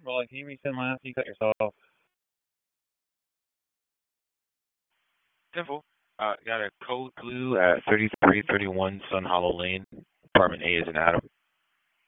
Well, can you resend last? You cut yourself. Simple. Got a code blue at 3331 Sun Hollow Lane. Apartment A is in Adam.